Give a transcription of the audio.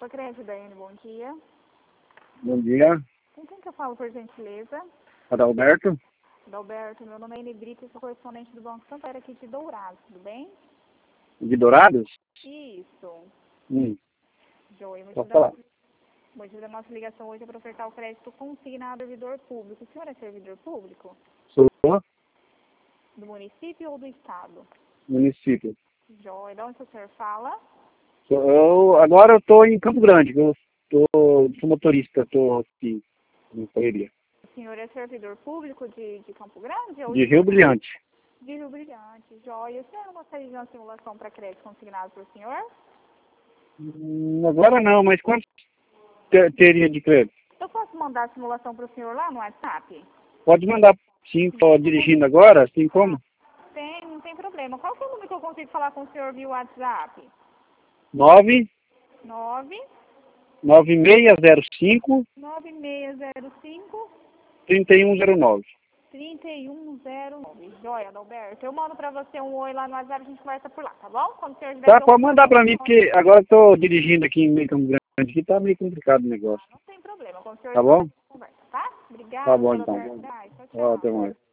Alfa Crédito, Daiane, bom dia. Bom dia, Com quem que eu falo, por gentileza? Adalberto. Adalberto, meu nome é Ine Brito, eu sou correspondente do Banco Santander aqui de Dourados, tudo bem? De Dourados? Isso. Joia, Pode falar. o motivo da nossa ligação hoje é para ofertar o crédito consignado ao servidor público. O senhor é servidor público? Sou Do município ou do estado? município. Joia, de onde o senhor fala? Agora eu estou em Campo Grande, sou motorista, estou aqui em correria. O senhor é servidor público de Campo Grande? Ou De Rio Brilhante. De Rio Brilhante. Joia, o senhor não gostaria de uma simulação para crédito consignado para o senhor? Agora não, mas quanto teria de crédito? Eu posso mandar a simulação para o senhor lá no WhatsApp? Pode mandar, sim, estou dirigindo agora, assim como? Não tem problema. Qual que é o número que eu consigo falar com o senhor via WhatsApp? 9 9 9605 9605 3109. 3109. Joia, Adalberto. Eu mando pra você um oi lá no WhatsApp, a gente conversa por lá, tá bom? Quando o senhor estiver Tá, pronto, pode mandar para mim, porque agora estou dirigindo aqui em meio Campo Grande, aqui tá meio complicado o negócio. não tem problema. Quando o senhor Tá bom? conversa, tá? Obrigada, Tá bom, então. Adalberto. Tchau, Ó, tchau. até mais.